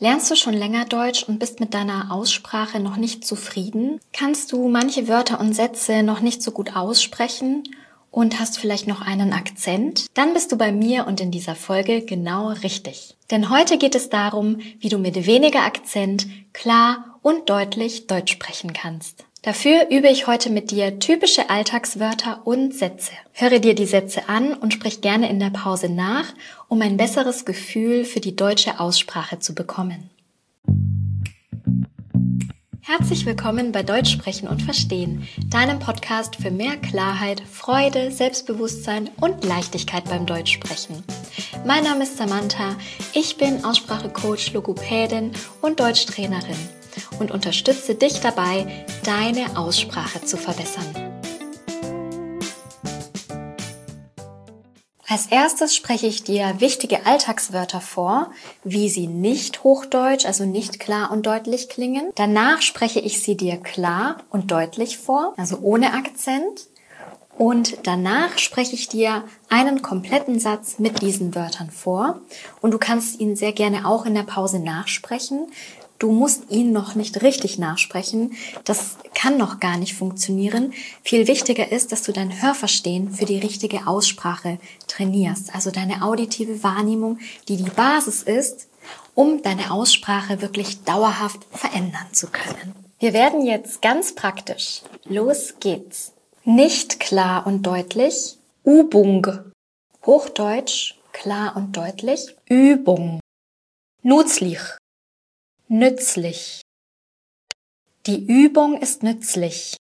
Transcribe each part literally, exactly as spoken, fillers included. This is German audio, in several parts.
Lernst du schon länger Deutsch und bist mit deiner Aussprache noch nicht zufrieden? Kannst du manche Wörter und Sätze noch nicht so gut aussprechen und hast vielleicht noch einen Akzent? Dann bist du bei mir und in dieser Folge genau richtig. Denn heute geht es darum, wie du mit weniger Akzent klar und deutlich Deutsch sprechen kannst. Dafür übe ich heute mit dir typische Alltagswörter und Sätze. Höre dir die Sätze an und sprich gerne in der Pause nach, um ein besseres Gefühl für die deutsche Aussprache zu bekommen. Herzlich willkommen bei Deutsch sprechen und verstehen, deinem Podcast für mehr Klarheit, Freude, Selbstbewusstsein und Leichtigkeit beim Deutschsprechen. Mein Name ist Samantha, ich bin Aussprachecoach, Logopädin und Deutschtrainerin und unterstütze dich dabei, deine Aussprache zu verbessern. Als erstes spreche ich dir wichtige Alltagswörter vor, wie sie nicht hochdeutsch, also nicht klar und deutlich klingen. Danach spreche ich sie dir klar und deutlich vor, also ohne Akzent. Und danach spreche ich dir einen kompletten Satz mit diesen Wörtern vor. Und du kannst ihn sehr gerne auch in der Pause nachsprechen. Du musst ihn noch nicht richtig nachsprechen. Das kann noch gar nicht funktionieren. Viel wichtiger ist, dass du dein Hörverstehen für die richtige Aussprache trainierst. Also deine auditive Wahrnehmung, die die Basis ist, um deine Aussprache wirklich dauerhaft verändern zu können. Wir werden jetzt ganz praktisch. Los geht's. Nicht klar und deutlich. Übung. Hochdeutsch, klar und deutlich. Übung. Nützlich. Nützlich. Die Übung ist nützlich.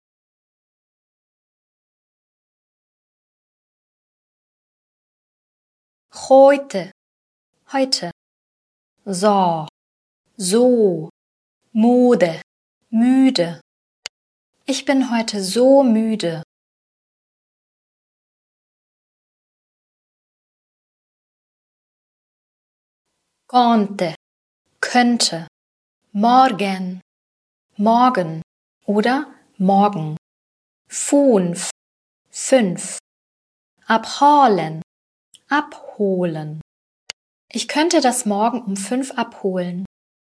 Heute. Heute. So. So. Mode. Müde. Ich bin heute so müde. Konnte. Könnte. Morgen. Morgen oder morgen. Fünf. Fünf. Abholen. Abholen. Ich könnte das morgen um fünf abholen.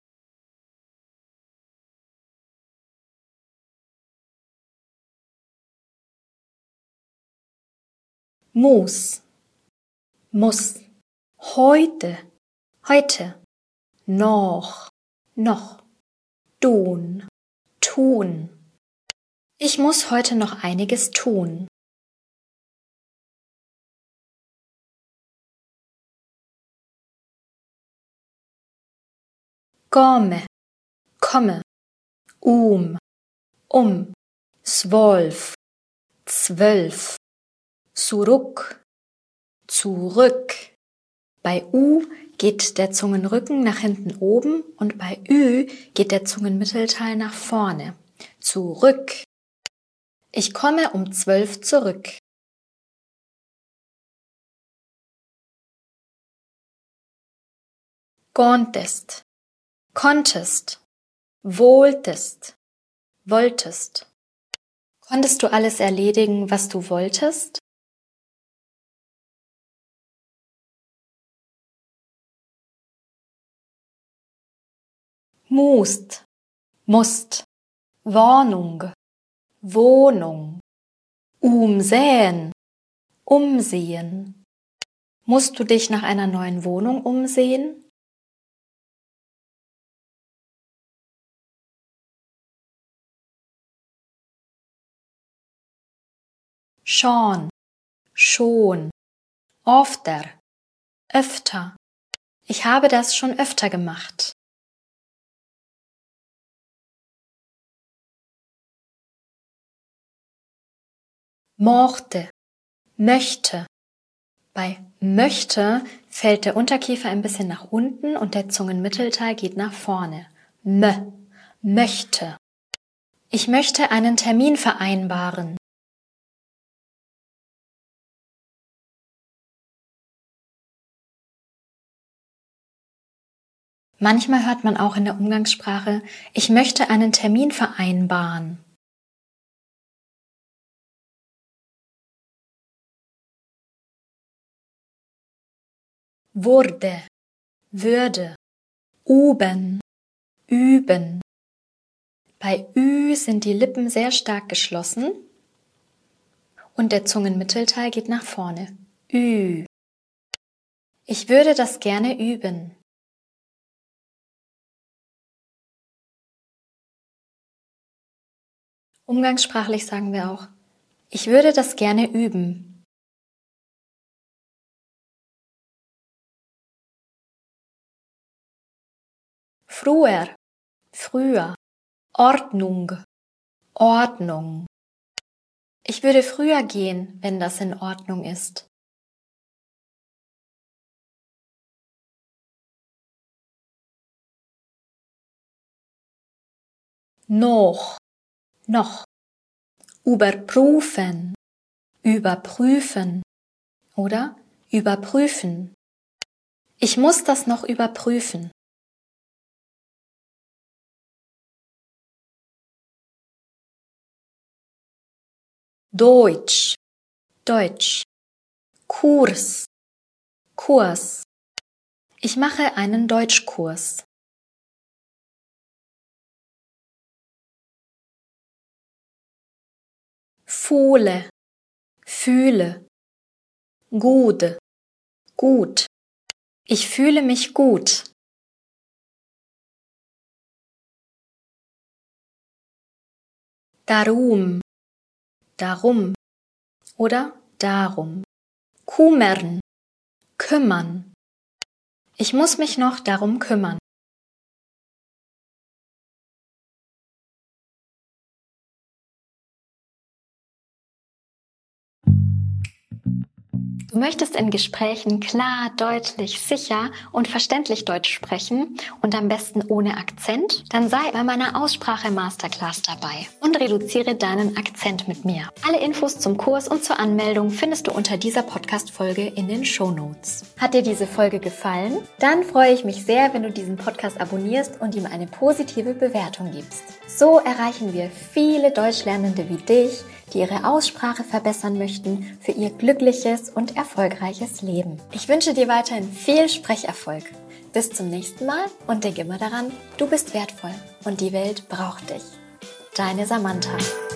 Muss. Muss. Heute. Heute. Noch. Noch. Tun. Tun. Ich muss heute noch einiges tun. Komme. Komme. Um. Um. Zwölf. Zwölf. Zurück. Zurück. Bei U geht der Zungenrücken nach hinten oben und bei Ü geht der Zungenmittelteil nach vorne. Zurück. Ich komme um zwölf zurück. Konntest. Konntest. Wolltest. Wolltest. Konntest du alles erledigen, was du wolltest? Musst. Musst. Wohnung. Wohnung. Umsehen. Umsehen. Musst du dich nach einer neuen Wohnung umsehen? Schon. Schon. Öfter. Öfter. Ich habe das schon öfter gemacht. Mochte. Möchte. Bei möchte fällt der Unterkiefer ein bisschen nach unten und der Zungenmittelteil geht nach vorne. Mö. Möchte. Ich möchte einen Termin vereinbaren. Manchmal hört man auch in der Umgangssprache, ich möchte einen Termin vereinbaren. Wurde, würde, Üben, üben. Bei Ü sind die Lippen sehr stark geschlossen und der Zungenmittelteil geht nach vorne. Ü. Ich würde das gerne üben. Umgangssprachlich sagen wir auch, ich würde das gerne üben. Früher, früher. Ordnung, Ordnung. Ich würde früher gehen, wenn das in Ordnung ist. Noch, noch. Überprüfen, überprüfen oder überprüfen. Ich muss das noch überprüfen. Deutsch, Deutsch. Kurs, Kurs. Ich mache einen Deutschkurs. Fühle, fühle. Gut, gut. Ich fühle mich gut. Darum, darum oder darum. Kümmern, kümmern. Ich muss mich noch darum kümmern. Du möchtest in Gesprächen klar, deutlich, sicher und verständlich Deutsch sprechen und am besten ohne Akzent? Dann sei bei meiner Aussprache-Masterclass dabei und reduziere deinen Akzent mit mir. Alle Infos zum Kurs und zur Anmeldung findest du unter dieser Podcast-Folge in den Shownotes. Hat dir diese Folge gefallen? Dann freue ich mich sehr, wenn du diesen Podcast abonnierst und ihm eine positive Bewertung gibst. So erreichen wir viele Deutschlernende wie dich, die ihre Aussprache verbessern möchten für ihr glückliches und erfolgreiches Leben. Ich wünsche dir weiterhin viel Sprecherfolg. Bis zum nächsten Mal und denk immer daran, du bist wertvoll und die Welt braucht dich. Deine Samantha.